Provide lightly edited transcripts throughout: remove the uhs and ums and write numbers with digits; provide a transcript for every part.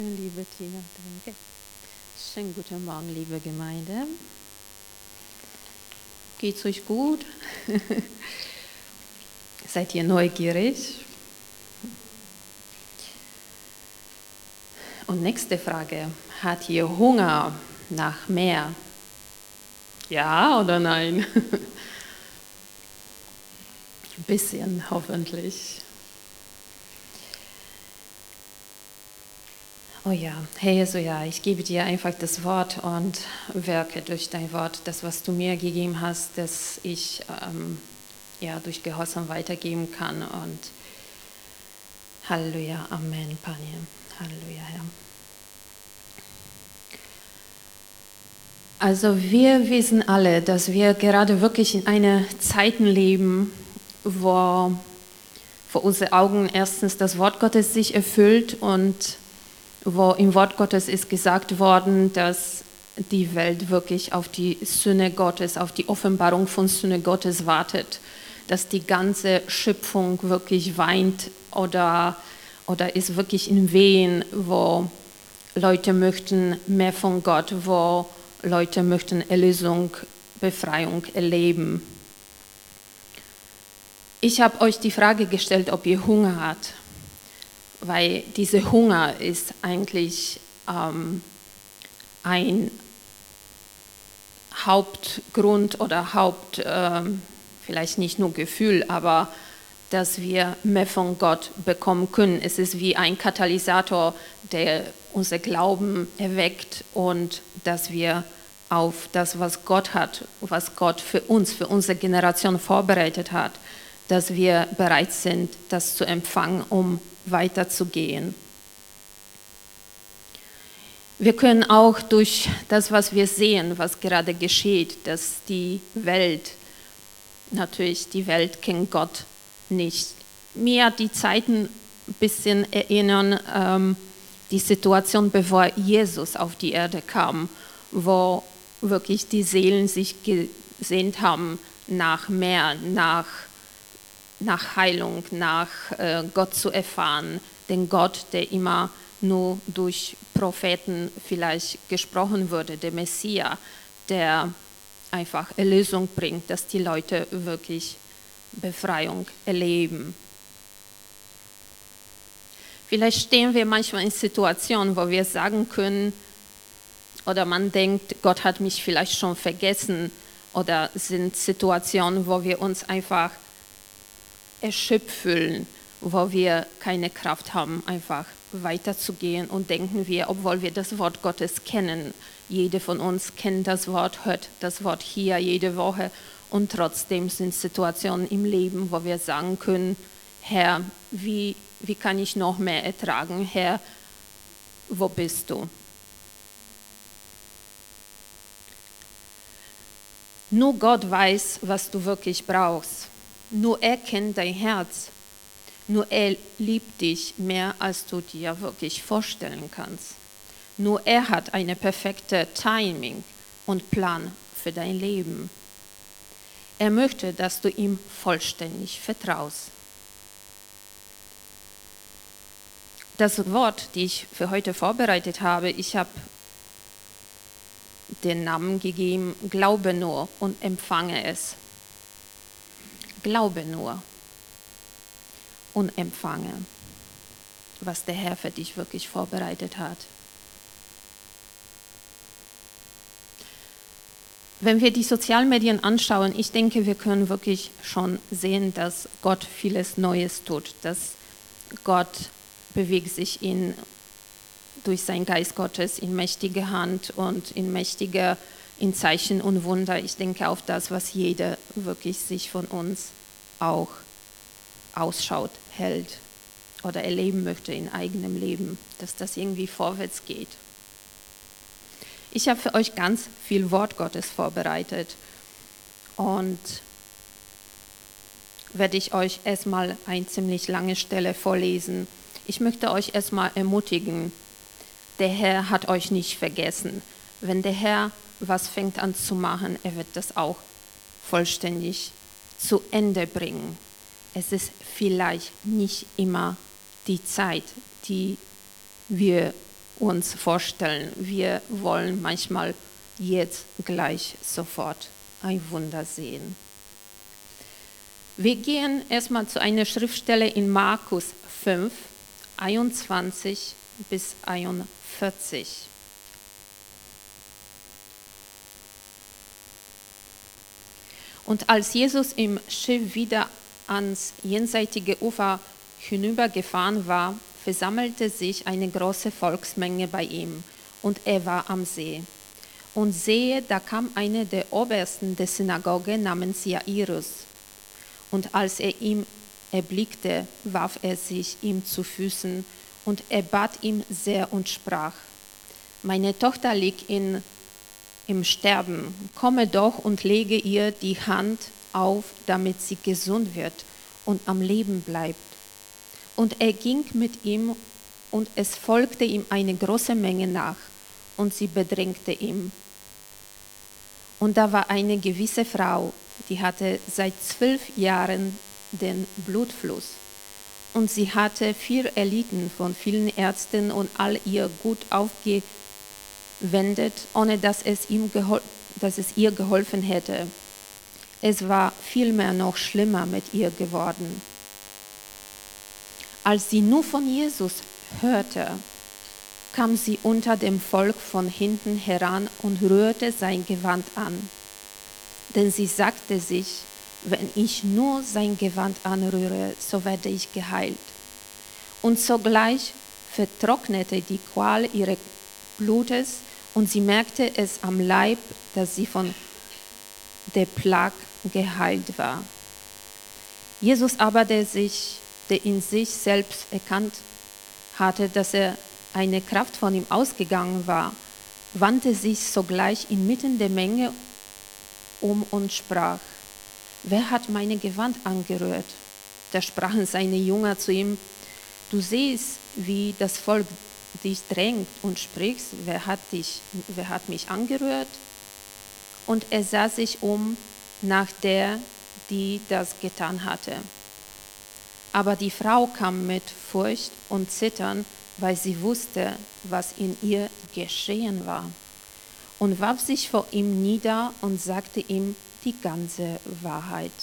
Liebe Tina, danke. Schönen guten Morgen, liebe Gemeinde. Geht's euch gut? Seid ihr neugierig? Und nächste Frage. Hat ihr Hunger nach mehr? Ja oder nein? Ein bisschen, hoffentlich. Oh ja, Herr Jesu, ja, ich gebe dir einfach das Wort und wirke durch dein Wort, das, was du mir gegeben hast, dass ich durch Gehorsam weitergeben kann. Und Halleluja, Amen, Panie. Halleluja, Herr. Also wir wissen alle, dass wir gerade wirklich in einer Zeit leben, wo vor unseren Augen erstens das Wort Gottes sich erfüllt und wo im Wort Gottes ist gesagt worden, dass die Welt wirklich auf die Sünde Gottes, auf die Offenbarung von Sünde Gottes wartet, dass die ganze Schöpfung wirklich weint oder ist wirklich in Wehen, wo Leute möchten mehr von Gott, wo Leute möchten Erlösung, Befreiung erleben. Ich habe euch die Frage gestellt, ob ihr Hunger habt. Weil dieser Hunger ist eigentlich ein Hauptgrund oder vielleicht nicht nur Gefühl, aber dass wir mehr von Gott bekommen können. Es ist wie ein Katalysator, der unser Glauben erweckt und dass wir auf das, was Gott hat, was Gott für uns, für unsere Generation vorbereitet hat, dass wir bereit sind, das zu empfangen, um weiterzugehen. Wir können auch durch das, was wir sehen, was gerade geschieht, dass die Welt kennt Gott nicht. Mir hat die Zeiten ein bisschen erinnern, die Situation, bevor Jesus auf die Erde kam, wo wirklich die Seelen sich gesehnt haben nach mehr, nach Heilung, nach Gott zu erfahren, den Gott, der immer nur durch Propheten vielleicht gesprochen wurde, der Messias, der einfach Erlösung bringt, dass die Leute wirklich Befreiung erleben. Vielleicht stehen wir manchmal in Situationen, wo wir sagen können, oder man denkt, Gott hat mich vielleicht schon vergessen, oder sind Situationen, wo wir uns einfach erschöpft fühlen, wo wir keine Kraft haben, einfach weiterzugehen und denken wir, obwohl wir das Wort Gottes kennen, jede von uns kennt das Wort, hört das Wort hier jede Woche und trotzdem sind Situationen im Leben, wo wir sagen können, Herr, wie kann ich noch mehr ertragen? Herr, wo bist du? Nur Gott weiß, was du wirklich brauchst. Nur er kennt dein Herz. Nur er liebt dich mehr, als du dir wirklich vorstellen kannst. Nur er hat eine perfekte Timing und Plan für dein Leben. Er möchte, dass du ihm vollständig vertraust. Das Wort, das ich für heute vorbereitet habe, ich habe den Namen gegeben, glaube nur und empfange es. Glaube nur und empfange, was der Herr für dich wirklich vorbereitet hat. Wenn wir die Sozialmedien anschauen, ich denke, wir können wirklich schon sehen, dass Gott vieles Neues tut, dass Gott bewegt sich durch seinen Geist Gottes in mächtige Hand und in Zeichen und Wunder. Ich denke auf das, was jeder wirklich sich von uns auch ausschaut, hält oder erleben möchte in eigenem Leben, dass das irgendwie vorwärts geht. Ich habe für euch ganz viel Wort Gottes vorbereitet und werde ich euch erstmal eine ziemlich lange Stelle vorlesen. Ich möchte euch erstmal ermutigen, der Herr hat euch nicht vergessen. Wenn der Herr was fängt an zu machen, er wird das auch vollständig zu Ende bringen. Es ist vielleicht nicht immer die Zeit, die wir uns vorstellen. Wir wollen manchmal jetzt gleich sofort ein Wunder sehen. Wir gehen erstmal zu einer Schriftstelle in Markus 5, 21 bis 41. Und als Jesus im Schiff wieder ans jenseitige Ufer hinübergefahren war, versammelte sich eine große Volksmenge bei ihm, und er war am See. Und siehe, da kam einer der Obersten der Synagoge namens Jairus. Und als er ihn erblickte, warf er sich ihm zu Füßen, und er bat ihn sehr und sprach: Meine Tochter liegt im Sterben, komme doch und lege ihr die Hand auf, damit sie gesund wird und am Leben bleibt. Und er ging mit ihm, und es folgte ihm eine große Menge nach, und sie bedrängte ihn. Und da war eine gewisse Frau, die hatte seit 12 Jahren den Blutfluss. Und sie hatte viel erlitten von vielen Ärzten und all ihr Gut aufgewendet, ohne dass es ihr geholfen hätte. Es war vielmehr noch schlimmer mit ihr geworden. Als sie nur von Jesus hörte, kam sie unter dem Volk von hinten heran und rührte sein Gewand an. Denn sie sagte sich: Wenn ich nur sein Gewand anrühre, so werde ich geheilt. Und sogleich vertrocknete die Qual ihres Blutes, und sie merkte es am Leib, dass sie von der Plage geheilt war. Jesus aber, der in sich selbst erkannt hatte, dass eine Kraft von ihm ausgegangen war, wandte sich sogleich inmitten der Menge um und sprach: Wer hat meine Gewand angerührt? Da sprachen seine Jünger zu ihm: Du siehst, wie das Volk dich drängt, und sprichst: Wer hat mich angerührt? Und er sah sich um nach der, die das getan hatte. Aber die Frau kam mit Furcht und Zittern, weil sie wusste, was in ihr geschehen war, und warf sich vor ihm nieder und sagte ihm die ganze Wahrheit.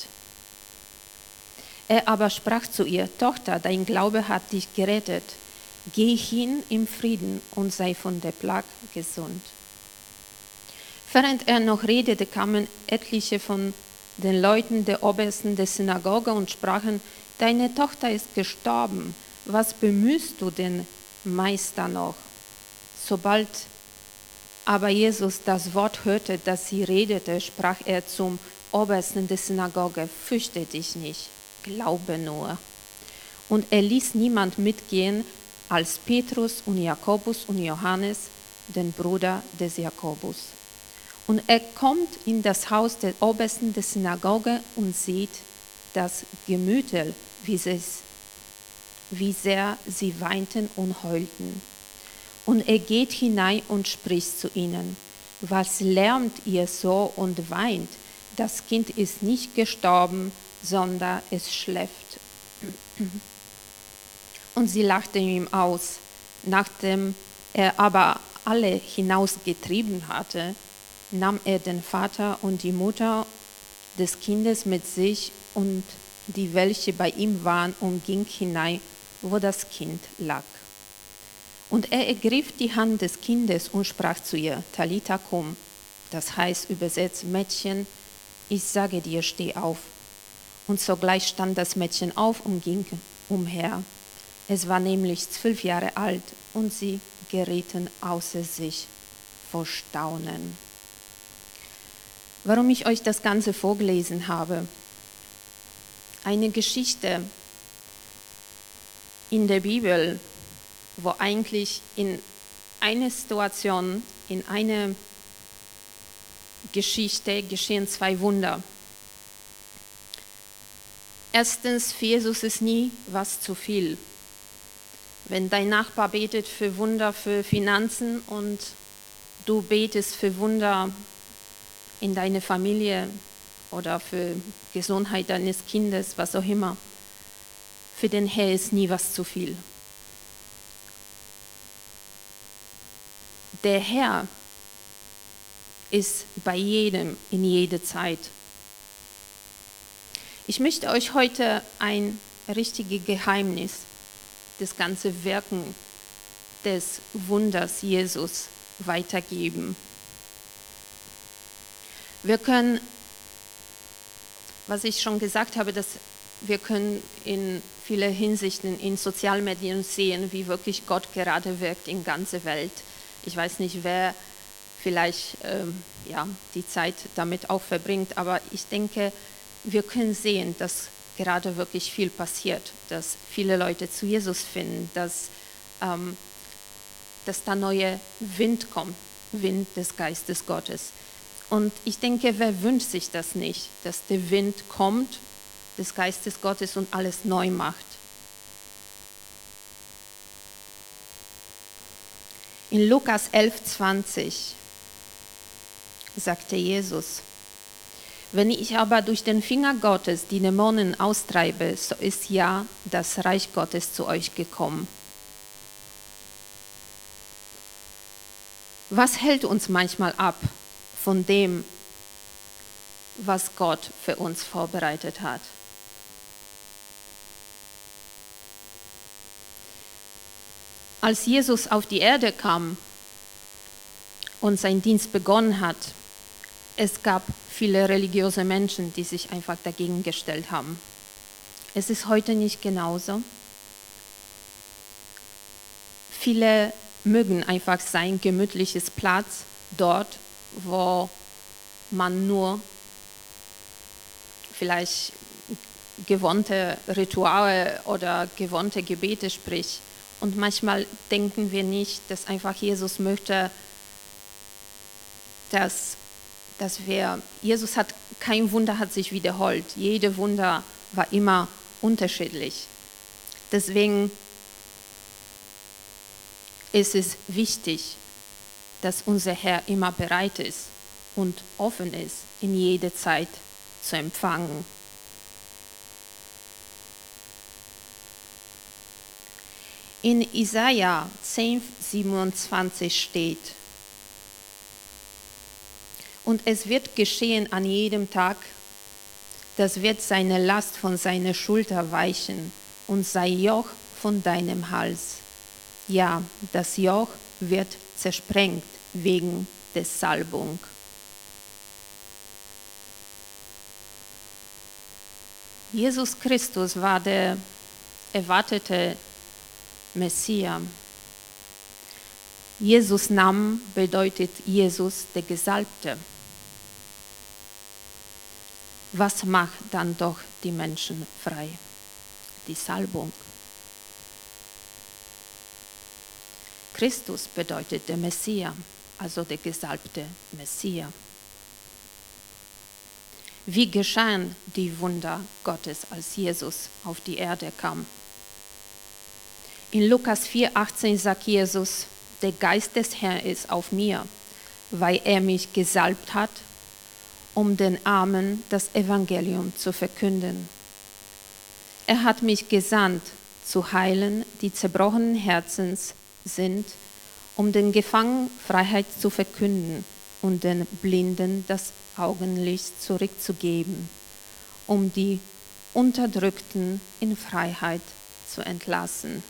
Er aber sprach zu ihr: Tochter, dein Glaube hat dich gerettet. Geh hin im Frieden und sei von der Plage gesund. Während er noch redete, kamen etliche von den Leuten der Obersten der Synagoge und sprachen: Deine Tochter ist gestorben. Was bemühst du den Meister noch? Sobald aber Jesus das Wort hörte, das sie redete, sprach er zum Obersten der Synagoge: Fürchte dich nicht, glaube nur. Und er ließ niemand mitgehen als Petrus und Jakobus und Johannes, den Bruder des Jakobus. Und er kommt in das Haus der Obersten der Synagoge und sieht das Gemüter, wie sehr sie weinten und heulten. Und er geht hinein und spricht zu ihnen: Was lärmt ihr so und weint? Das Kind ist nicht gestorben, sondern es schläft. Und sie lachten ihm aus. Nachdem er aber alle hinausgetrieben hatte, nahm er den Vater und die Mutter des Kindes mit sich und die, welche bei ihm waren, und ging hinein, wo das Kind lag. Und er ergriff die Hand des Kindes und sprach zu ihr: Talitha kum, das heißt übersetzt: Mädchen, ich sage dir, steh auf. Und sogleich stand das Mädchen auf und ging umher. Es war nämlich 12 Jahre alt, und sie gerieten außer sich vor Staunen. Warum ich euch das Ganze vorgelesen habe: Eine Geschichte in der Bibel, wo eigentlich in einer Situation, in einer Geschichte geschehen 2 Wunder. Erstens, für Jesus ist nie was zu viel. Wenn dein Nachbar betet für Wunder für Finanzen und du betest für Wunder in deiner Familie oder für Gesundheit deines Kindes, was auch immer, für den Herrn ist nie was zu viel. Der Herr ist bei jedem in jeder Zeit. Ich möchte euch heute ein richtiges Geheimnis, das ganze Wirken des Wunders Jesus weitergeben. Wir können, was ich schon gesagt habe, dass wir können in vielen Hinsichten in Sozialmedien sehen, wie wirklich Gott gerade wirkt in ganzer Welt. Ich weiß nicht, wer vielleicht die Zeit damit auch verbringt, aber ich denke, wir können sehen, dass gerade wirklich viel passiert, dass viele Leute zu Jesus finden, dass da neuer Wind kommt, Wind des Geistes Gottes. Und ich denke, wer wünscht sich das nicht, dass der Wind kommt des Geistes Gottes und alles neu macht. In Lukas 11,20 sagte Jesus: Wenn ich aber durch den Finger Gottes die Dämonen austreibe, so ist ja das Reich Gottes zu euch gekommen. Was hält uns manchmal ab von dem, was Gott für uns vorbereitet hat? Als Jesus auf die Erde kam und seinen Dienst begonnen hat, es gab viele religiöse Menschen, die sich einfach dagegen gestellt haben. Es ist heute nicht genauso. Viele mögen einfach sein gemütliches Platz dort, wo man nur vielleicht gewohnte Rituale oder gewohnte Gebete spricht. Und manchmal denken wir nicht, dass einfach Jesus möchte, dass Jesus hat, kein Wunder hat sich wiederholt. Jede Wunder war immer unterschiedlich. Deswegen ist es wichtig, dass unser Herr immer bereit ist und offen ist, in jeder Zeit zu empfangen. In Jesaja 10,27 steht: Und es wird geschehen an jedem Tag, das wird seine Last von seiner Schulter weichen und sein Joch von deinem Hals. Ja, das Joch wird zersprengt wegen der Salbung. Jesus Christus war der erwartete Messias. Jesus Name bedeutet Jesus der Gesalbte. Was macht dann doch die Menschen frei? Die Salbung. Christus bedeutet der Messias, also der gesalbte Messias. Wie geschahen die Wunder Gottes, als Jesus auf die Erde kam? In Lukas 4,18 sagt Jesus: Der Geist des Herrn ist auf mir, weil er mich gesalbt hat, um den Armen das Evangelium zu verkünden. Er hat mich gesandt, zu heilen, die zerbrochenen Herzens sind, um den Gefangenen Freiheit zu verkünden und den Blinden das Augenlicht zurückzugeben, um die Unterdrückten in Freiheit zu entlassen.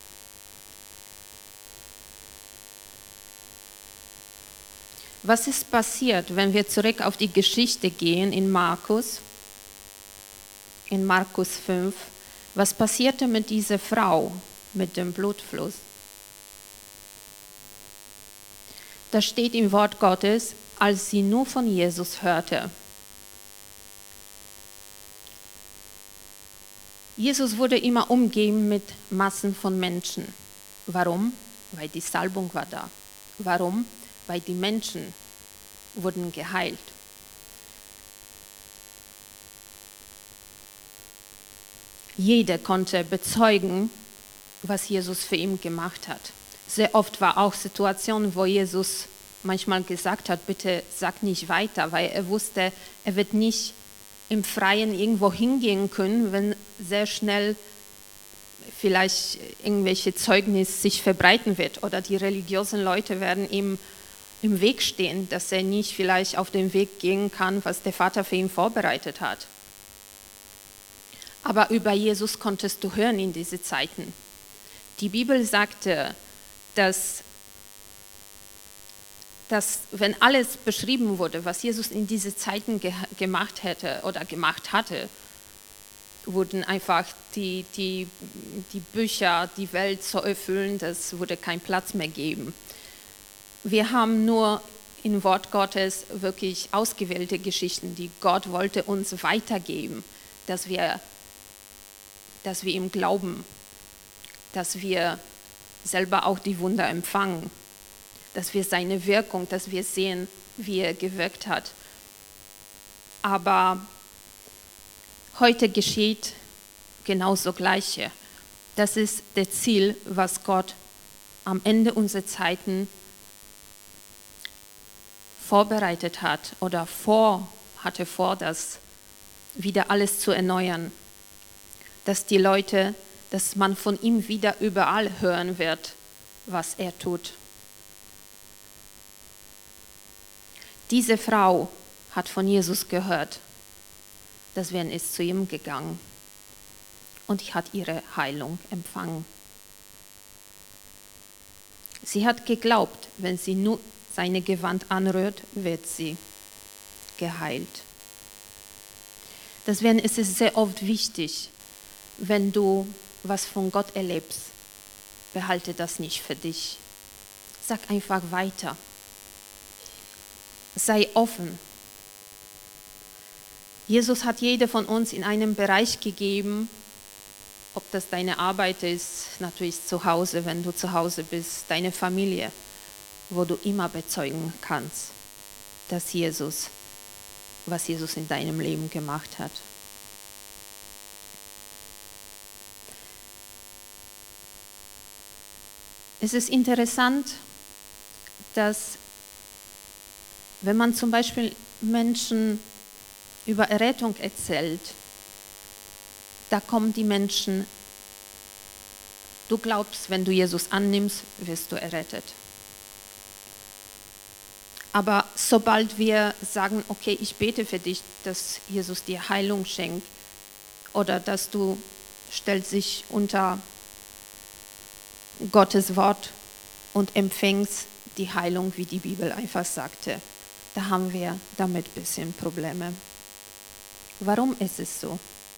Was ist passiert, wenn wir zurück auf die Geschichte gehen in Markus 5? Was passierte mit dieser Frau mit dem Blutfluss? Da steht im Wort Gottes, als sie nur von Jesus hörte. Jesus wurde immer umgeben mit Massen von Menschen. Warum? Weil die Salbung war da. Warum? Weil die Menschen wurden geheilt. Jeder konnte bezeugen, was Jesus für ihn gemacht hat. Sehr oft war auch Situationen, wo Jesus manchmal gesagt hat, bitte sag nicht weiter, weil er wusste, er wird nicht im Freien irgendwo hingehen können, wenn sehr schnell vielleicht irgendwelche Zeugnis sich verbreiten wird oder die religiösen Leute werden ihm im Weg stehen, dass er nicht vielleicht auf den Weg gehen kann, was der Vater für ihn vorbereitet hat. Aber über Jesus konntest du hören in diese Zeiten. Die Bibel sagte, dass wenn alles beschrieben wurde, was Jesus in diese Zeiten gemacht hätte oder gemacht hatte, wurden einfach die Bücher, die Welt so erfüllen, dass würde keinen Platz mehr geben. Wir haben nur im Wort Gottes wirklich ausgewählte Geschichten, die Gott wollte uns weitergeben, dass wir ihm glauben, dass wir selber auch die Wunder empfangen, dass wir seine Wirkung, dass wir sehen, wie er gewirkt hat. Aber heute geschieht genauso Gleiche. Das ist das Ziel, was Gott am Ende unserer Zeiten vorbereitet hat oder hatte vor, das wieder alles zu erneuern. Dass man von ihm wieder überall hören wird, was er tut. Diese Frau hat von Jesus gehört. Deswegen ist zu ihm gegangen und hat ihre Heilung empfangen. Sie hat geglaubt, wenn sie nur seine Gewand anrührt, wird sie geheilt. Deswegen ist es sehr oft wichtig, wenn du was von Gott erlebst, behalte das nicht für dich. Sag einfach weiter. Sei offen. Jesus hat jeder von uns in einem Bereich gegeben, ob das deine Arbeit ist, natürlich zu Hause, wenn du zu Hause bist, deine Familie, wo du immer bezeugen kannst, was Jesus in deinem Leben gemacht hat. Es ist interessant, dass wenn man zum Beispiel Menschen über Errettung erzählt, da kommen die Menschen, du glaubst, wenn du Jesus annimmst, wirst du errettet. Aber sobald wir sagen, okay, ich bete für dich, dass Jesus dir Heilung schenkt oder dass du stellst dich unter Gottes Wort und empfängst die Heilung, wie die Bibel einfach sagte, da haben wir damit ein bisschen Probleme. Warum ist es so?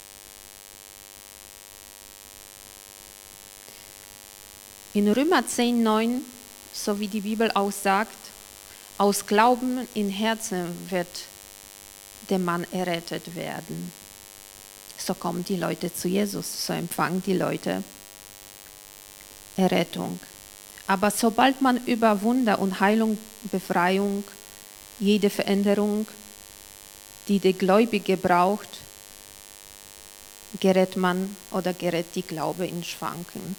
In Römer 10,9, so wie die Bibel auch sagt, aus Glauben im Herzen wird der Mann errettet werden. So kommen die Leute zu Jesus, so empfangen die Leute Errettung. Aber sobald man über Wunder und Heilung, Befreiung, jede Veränderung, die der Gläubige braucht, gerät man oder gerät die Glaube in Schwanken.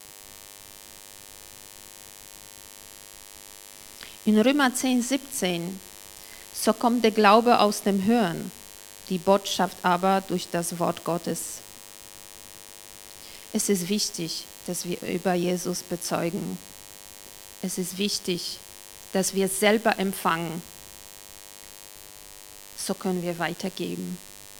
In Römer 10,17, so kommt der Glaube aus dem Hören, die Botschaft aber durch das Wort Gottes. Es ist wichtig, dass wir über Jesus bezeugen. Es ist wichtig, dass wir selber empfangen. So können wir weitergeben.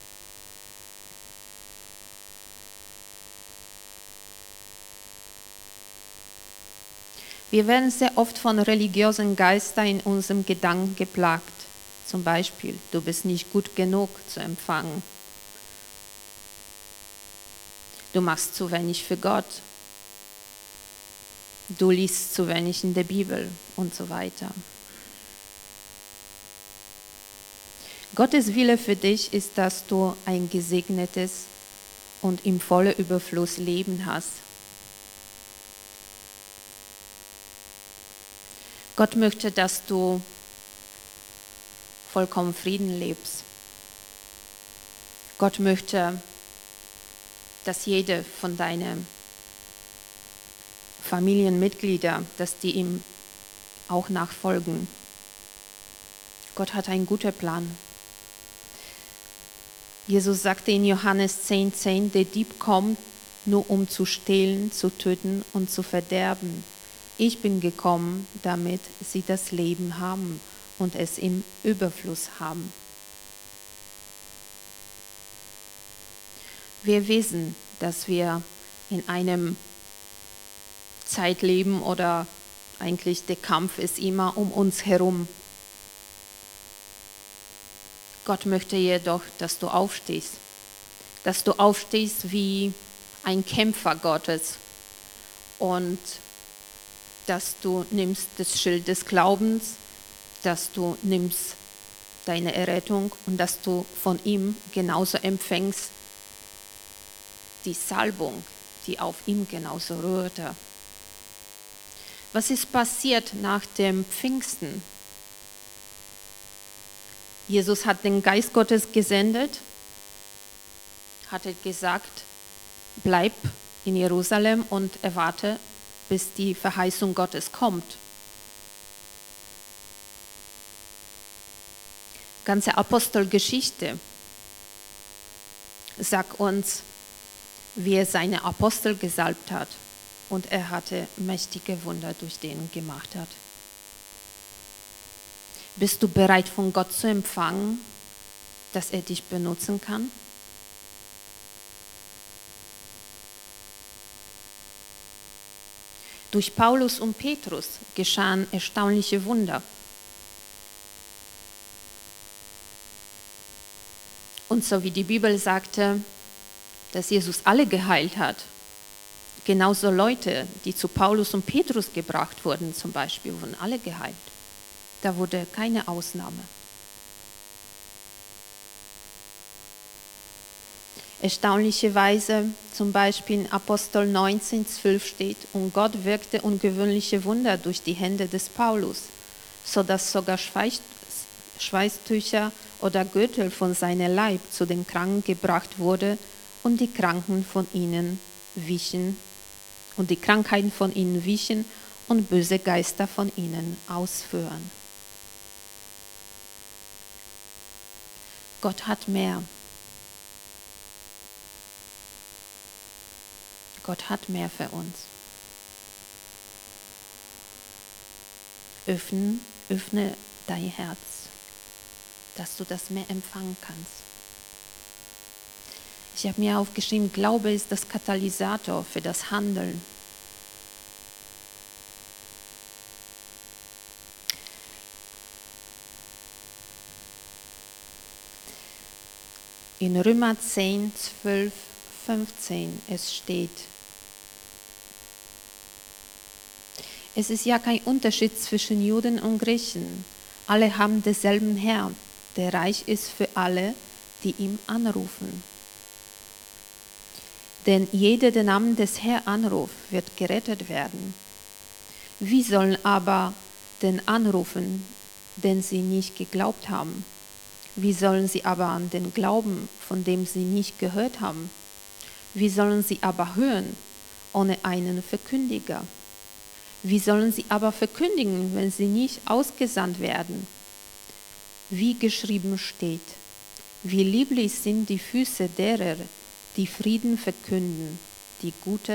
Wir werden sehr oft von religiösen Geistern in unserem Gedanken geplagt. Zum Beispiel, du bist nicht gut genug zu empfangen. Du machst zu wenig für Gott. Du liest zu wenig in der Bibel und so weiter. Gottes Wille für dich ist, dass du ein gesegnetes und im vollen Überfluss Leben hast. Gott möchte, dass du vollkommen Frieden lebst. Gott möchte, dass jede von deinen Familienmitgliedern, dass die ihm auch nachfolgen. Gott hat einen guten Plan. Jesus sagte in Johannes 10,10, der Dieb kommt, nur um zu stehlen, zu töten und zu verderben. Ich bin gekommen, damit sie das Leben haben und es im Überfluss haben. Wir wissen, dass wir in einem Zeit leben oder eigentlich der Kampf ist immer um uns herum. Gott möchte jedoch, dass du aufstehst wie ein Kämpfer Gottes und dass du nimmst das Schild des Glaubens, dass du nimmst deine Errettung und dass du von ihm genauso empfängst die Salbung, die auf ihm genauso rührte. Was ist passiert nach dem Pfingsten? Jesus hat den Geist Gottes gesendet, hatte gesagt, bleib in Jerusalem und erwarte, bis die Verheißung Gottes kommt. Ganze Apostelgeschichte sagt uns, wie er seine Apostel gesalbt hat und er hatte mächtige Wunder durch den gemacht hat. Bist du bereit, von Gott zu empfangen, dass er dich benutzen kann? Durch Paulus und Petrus geschahen erstaunliche Wunder. Und so wie die Bibel sagte, dass Jesus alle geheilt hat, genauso Leute, die zu Paulus und Petrus gebracht wurden zum Beispiel, wurden alle geheilt. Da wurde keine Ausnahme. Erstaunlicherweise zum Beispiel in Apostel 19,12 steht, und Gott wirkte ungewöhnliche Wunder durch die Hände des Paulus, sodass sogar Schweißtücher oder Gürtel von seinem Leib zu den Kranken gebracht wurde und die Krankheiten von ihnen wichen und böse Geister von ihnen ausführen. Gott hat mehr. Gott hat mehr für uns. Öffne dein Herz, dass du das mehr empfangen kannst. Ich habe mir aufgeschrieben, Glaube ist das Katalysator für das Handeln. In Römer 10, 12, 15, es steht, es ist ja kein Unterschied zwischen Juden und Griechen. Alle haben denselben Herrn, der reich ist für alle, die ihn anrufen. Denn jeder, der den Namen des Herrn anruft, wird gerettet werden. Wie sollen aber den anrufen, den sie nicht geglaubt haben? Wie sollen sie aber an den glauben, von dem sie nicht gehört haben? Wie sollen sie aber hören, ohne einen Verkündiger? Wie sollen sie aber verkündigen, wenn sie nicht ausgesandt werden? Wie geschrieben steht, wie lieblich sind die Füße derer, die Frieden verkünden, die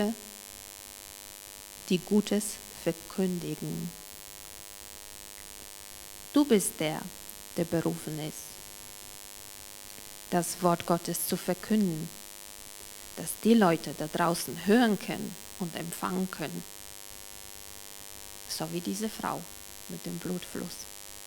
Gutes verkündigen. Du bist der berufen ist, das Wort Gottes zu verkünden, dass die Leute da draußen hören können und empfangen können. So wie diese Frau mit dem Blutfluss.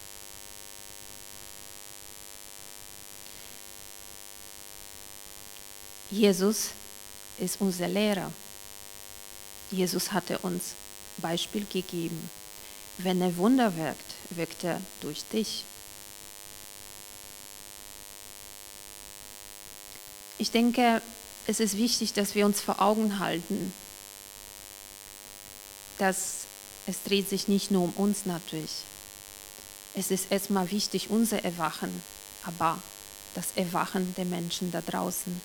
Jesus ist unser Lehrer. Jesus hatte uns Beispiel gegeben. Wenn er Wunder wirkt, wirkt er durch dich. Ich denke, es ist wichtig, dass wir uns vor Augen halten, dass es dreht sich nicht nur um uns natürlich. Es ist erstmal wichtig, unser Erwachen, aber das Erwachen der Menschen da draußen.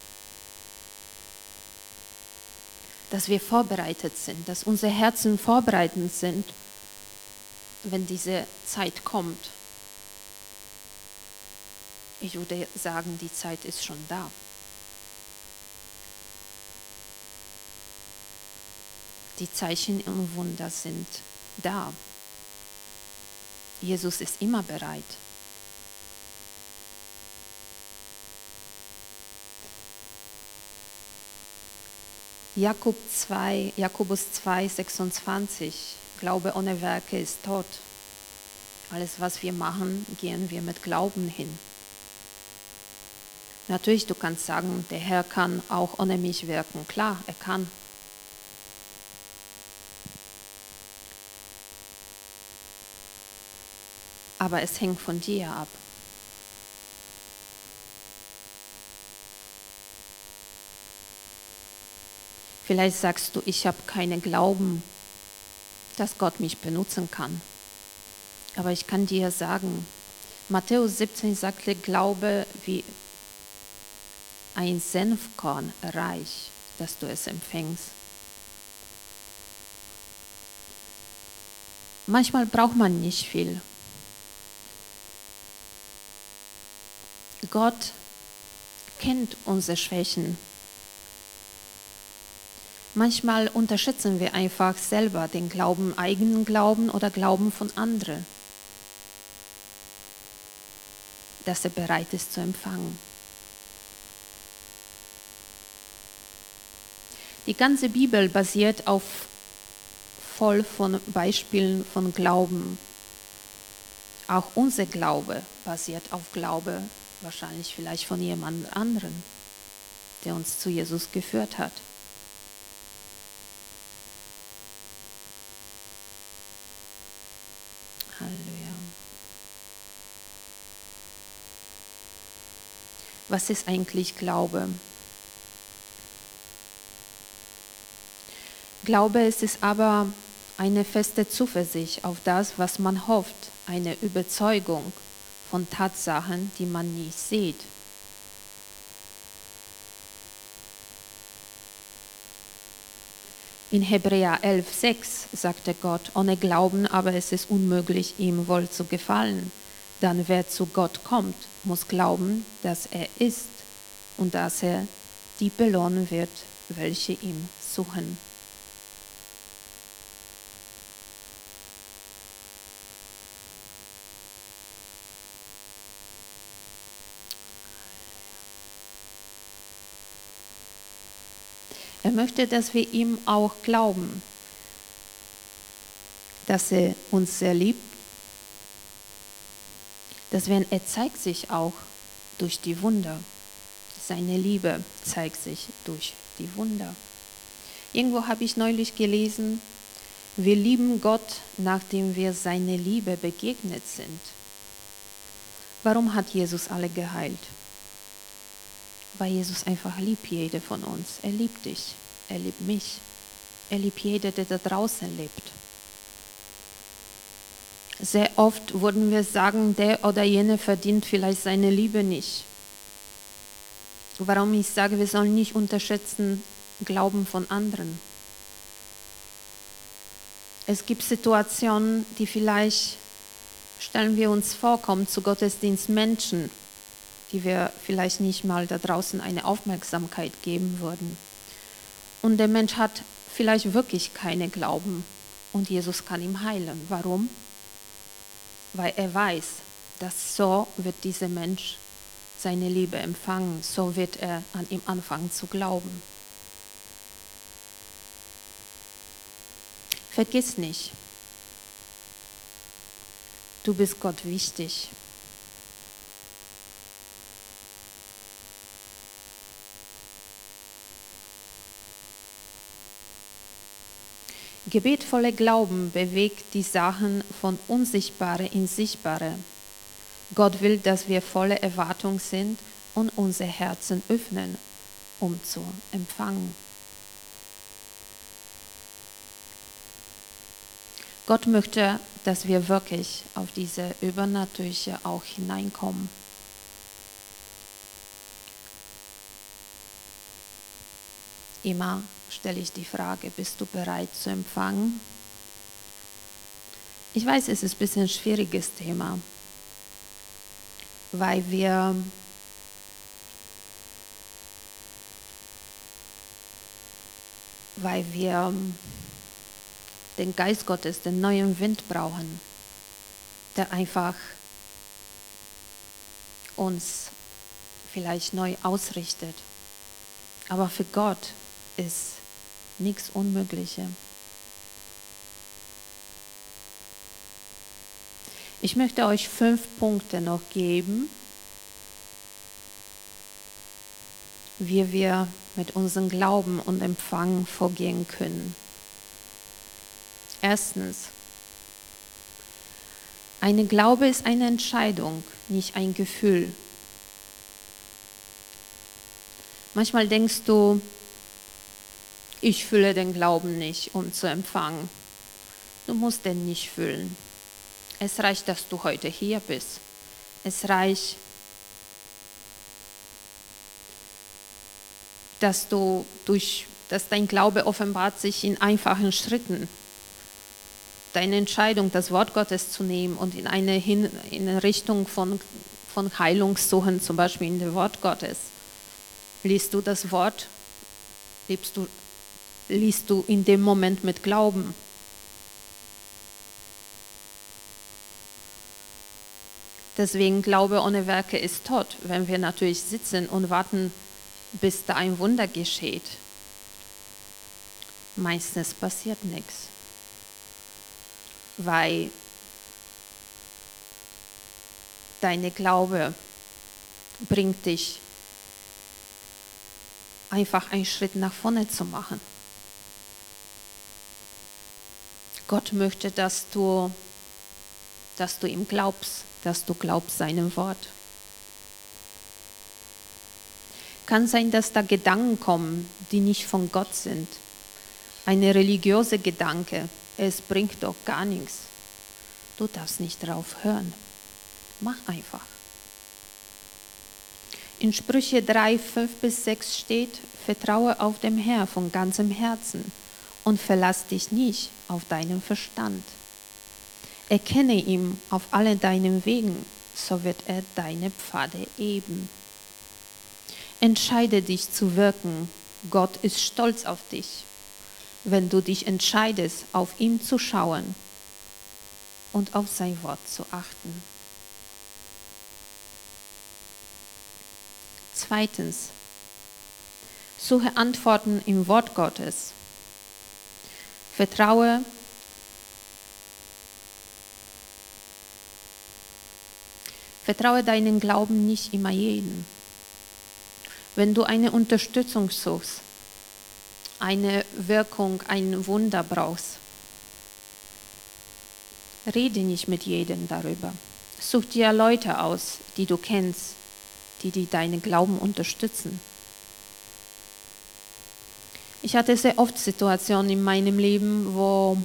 Dass wir vorbereitet sind, dass unsere Herzen vorbereitet sind, wenn diese Zeit kommt. Ich würde sagen, die Zeit ist schon da. Die Zeichen und Wunder sind da. Jesus ist immer bereit. Jakobus 2, 26. Glaube ohne Werke ist tot. Alles, was wir machen, gehen wir mit Glauben hin. Natürlich, du kannst sagen, der Herr kann auch ohne mich wirken. Klar, er kann. Aber es hängt von dir ab. Vielleicht sagst du, ich habe keinen Glauben, dass Gott mich benutzen kann. Aber ich kann dir sagen, Matthäus 17 sagte, Glaube wie ein Senfkorn reich, dass du es empfängst. Manchmal braucht man nicht viel. Gott kennt unsere Schwächen. Manchmal unterschätzen wir einfach selber den Glauben, eigenen Glauben oder Glauben von anderen, dass er bereit ist zu empfangen. Die ganze Bibel basiert voll von Beispielen von Glauben. Auch unser Glaube basiert auf Glaube, wahrscheinlich vielleicht von jemand anderem, der uns zu Jesus geführt hat. Halleluja. Was ist eigentlich Glaube? Glaube, es ist aber eine feste Zuversicht auf das, was man hofft, eine Überzeugung von Tatsachen, die man nicht sieht. In Hebräer 11,6 sagte Gott, ohne Glauben aber es ist unmöglich, ihm wohl zu gefallen. Dann wer zu Gott kommt, muss glauben, dass er ist und dass er die belohnen wird, welche ihm suchen. Er möchte, dass wir ihm auch glauben, dass er uns sehr liebt. Deswegen, er zeigt sich auch durch die Wunder. Seine Liebe zeigt sich durch die Wunder. Irgendwo habe ich neulich gelesen, wir lieben Gott, nachdem wir seine Liebe begegnet sind. Warum hat Jesus alle geheilt? Weil Jesus einfach liebt jede von uns. Er liebt dich, er liebt mich, er liebt jede, der da draußen lebt. Sehr oft würden wir sagen, der oder jene verdient vielleicht seine Liebe nicht. Warum ich sage, wir sollen nicht unterschätzen Glauben von anderen. Es gibt Situationen, die vielleicht, stellen wir uns vor, kommen zu Gottesdienst Menschen, die wir vielleicht nicht mal da draußen eine Aufmerksamkeit geben würden. Und der Mensch hat vielleicht wirklich keinen Glauben und Jesus kann ihn heilen. Warum? Weil er weiß, dass so wird dieser Mensch seine Liebe empfangen, so wird er an ihm anfangen zu glauben. Vergiss nicht, du bist Gott wichtig. Gebetvoller Glauben bewegt die Sachen von Unsichtbare ins Sichtbare. Gott will, dass wir voller Erwartung sind und unser Herzen öffnen, um zu empfangen. Gott möchte, dass wir wirklich auf diese Übernatürliche auch hineinkommen. Immer stelle ich die Frage, bist du bereit zu empfangen? Ich weiß, es ist ein bisschen ein schwieriges Thema, weil wir den Geist Gottes, den neuen Wind brauchen, der einfach uns vielleicht neu ausrichtet. Aber für Gott ist nichts Unmögliches. Ich möchte euch 5 Punkte noch geben, wie wir mit unserem Glauben und Empfang vorgehen können. Erstens, ein Glaube ist eine Entscheidung, nicht ein Gefühl. Manchmal denkst du, ich fühle den Glauben nicht, um zu empfangen. Du musst den nicht fühlen. Es reicht, dass du heute hier bist. Es reicht, dass dein Glaube offenbart sich in einfachen Schritten. Deine Entscheidung, das Wort Gottes zu nehmen und in eine Richtung von Heilung suchen, zum Beispiel in dem Wort Gottes. Liest du das Wort, liest du in dem Moment mit Glauben. Deswegen Glaube ohne Werke ist tot, wenn wir natürlich sitzen und warten, bis da ein Wunder geschieht. Meistens passiert nichts, weil deine Glaube bringt dich einfach einen Schritt nach vorne zu machen. Gott möchte, dass du ihm glaubst, dass du glaubst seinem Wort. Kann sein, dass da Gedanken kommen, die nicht von Gott sind. Eine religiöse Gedanke, es bringt doch gar nichts. Du darfst nicht drauf hören. Mach einfach. In Sprüche 3, 5-6 steht, vertraue auf den Herrn von ganzem Herzen und verlass dich nicht auf deinen Verstand. Erkenne ihn auf alle deinen Wegen, so wird er deine Pfade ebnen. Entscheide dich zu wirken. Gott ist stolz auf dich, wenn du dich entscheidest, auf ihn zu schauen und auf sein Wort zu achten. Zweitens, suche Antworten im Wort Gottes. Vertraue deinen Glauben nicht immer jedem. Wenn du eine Unterstützung suchst, eine Wirkung, ein Wunder brauchst, rede nicht mit jedem darüber. Such dir Leute aus, die du kennst, die deinen Glauben unterstützen. Ich hatte sehr oft Situationen in meinem Leben, wo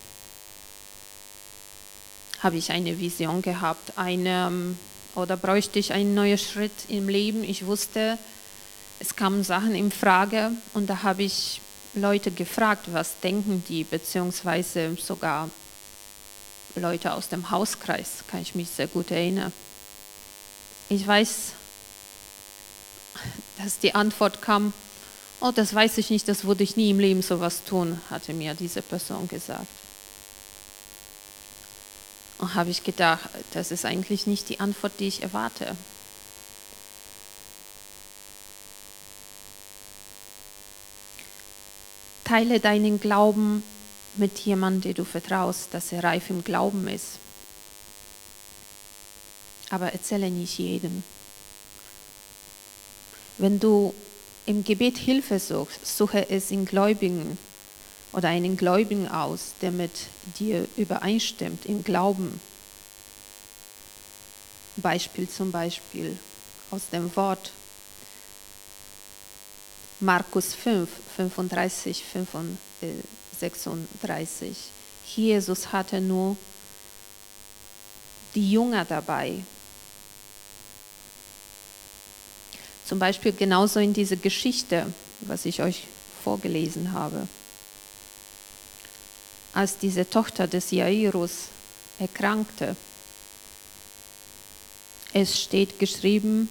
habe ich eine Vision gehabt, oder bräuchte ich einen neuen Schritt im Leben. Ich wusste, es kamen Sachen in Frage und da habe ich Leute gefragt, was denken die, beziehungsweise sogar Leute aus dem Hauskreis, kann ich mich sehr gut erinnern. Ich weiß, dass die Antwort kam, oh, das weiß ich nicht, das würde ich nie im Leben sowas tun, hatte mir diese Person gesagt. Und habe ich gedacht, das ist eigentlich nicht die Antwort, die ich erwarte. Teile deinen Glauben mit jemandem, dem du vertraust, dass er reif im Glauben ist. Aber erzähle nicht jedem. Wenn du im Gebet Hilfe suchst, suche es in Gläubigen oder einen Gläubigen aus, der mit dir übereinstimmt im Glauben. Zum Beispiel aus dem Wort Markus 5, 35, 36. Jesus hatte nur die Jünger dabei. Zum Beispiel genauso in dieser Geschichte, was ich euch vorgelesen habe. Als diese Tochter des Jairus erkrankte, es steht geschrieben,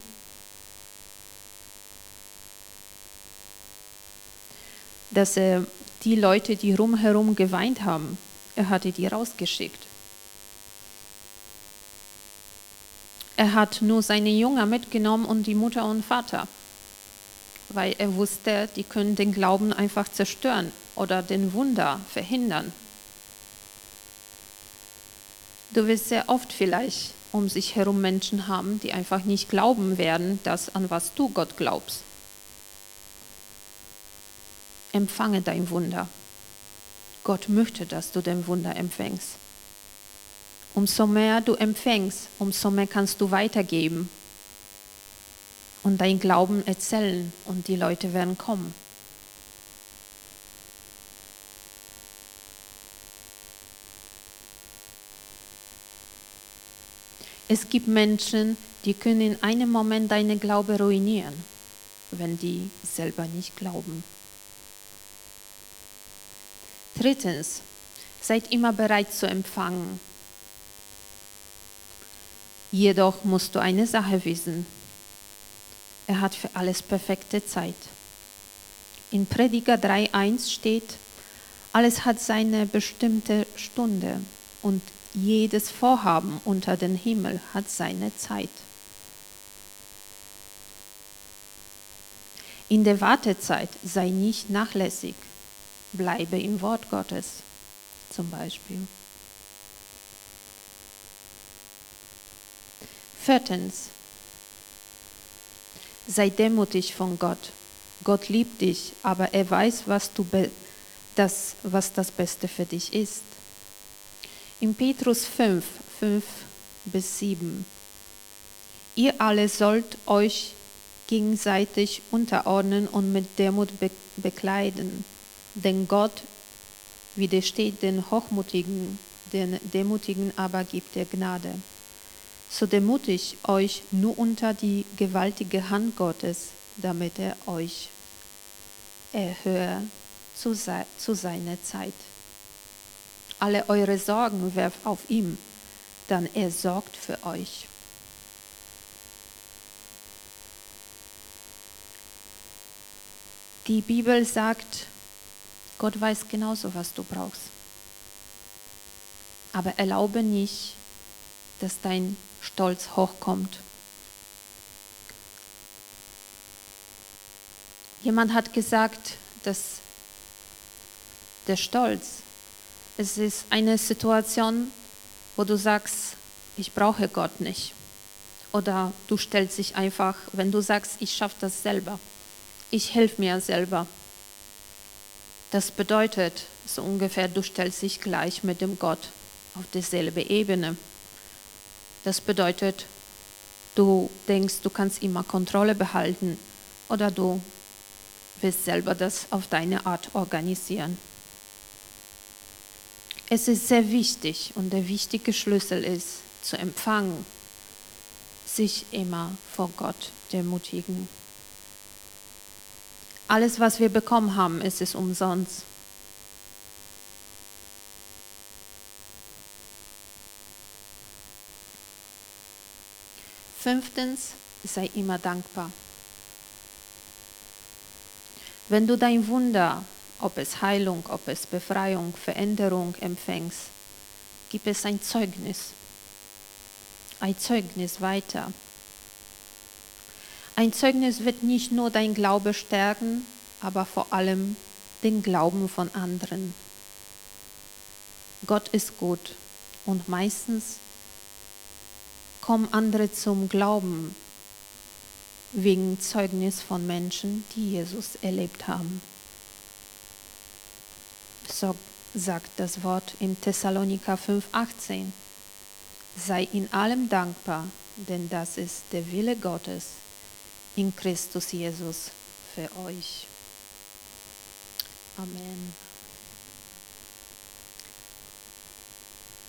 dass die Leute, die rumherum geweint haben, Er hatte die rausgeschickt. Er hat nur seine Jünger mitgenommen und die Mutter und Vater, weil er wusste, die können den Glauben einfach zerstören oder den Wunder verhindern. Du wirst sehr oft vielleicht um sich herum Menschen haben, die einfach nicht glauben werden, das an was du Gott glaubst. Empfange dein Wunder. Gott möchte, dass du den Wunder empfängst. Umso mehr du empfängst, umso mehr kannst du weitergeben und dein Glauben erzählen und die Leute werden kommen. Es gibt Menschen, die können in einem Moment deinen Glaube ruinieren, wenn die selber nicht glauben. Drittens, seid immer bereit zu empfangen. Jedoch musst du eine Sache wissen. Er hat für alles perfekte Zeit. In Prediger 3,1 steht, alles hat seine bestimmte Stunde und jedes Vorhaben unter dem Himmel hat seine Zeit. In der Wartezeit sei nicht nachlässig. Bleibe im Wort Gottes, zum Beispiel. Viertens, sei demütig von Gott. Gott liebt dich, aber er weiß, was das Beste für dich ist. In Petrus 5:5-7. Ihr alle sollt euch gegenseitig unterordnen und mit Demut bekleiden. Denn Gott widersteht den Hochmutigen, den Demutigen aber gibt er Gnade. So demutigt euch nur unter die gewaltige Hand Gottes, damit er euch erhöhe zu seiner Zeit. Alle eure Sorgen werft auf ihn, dann er sorgt für euch. Die Bibel sagt, Gott weiß genauso, was du brauchst. Aber erlaube nicht, dass dein Stolz hochkommt. Jemand hat gesagt, dass der Stolz, es ist eine Situation, wo du sagst, ich brauche Gott nicht. Oder du stellst dich einfach, wenn du sagst, ich schaffe das selber, ich helfe mir selber. Das bedeutet so ungefähr, du stellst dich gleich mit dem Gott auf dieselbe Ebene. Das bedeutet, du denkst, du kannst immer Kontrolle behalten oder du willst selber das auf deine Art organisieren. Es ist sehr wichtig und der wichtige Schlüssel ist, zu empfangen, sich immer vor Gott demütigen. Alles, was wir bekommen haben, ist es umsonst. Fünftens, sei immer dankbar. Wenn du dein Wunder, ob es Heilung, ob es Befreiung, Veränderung empfängst, gib es ein Zeugnis weiter. Ein Zeugnis wird nicht nur dein Glaube stärken, aber vor allem den Glauben von anderen. Gott ist gut und meistens kommen andere zum Glauben wegen Zeugnis von Menschen, die Jesus erlebt haben. So sagt das Wort in Thessaloniker 5,18. Sei in allem dankbar, denn das ist der Wille Gottes in Christus Jesus für euch. Amen.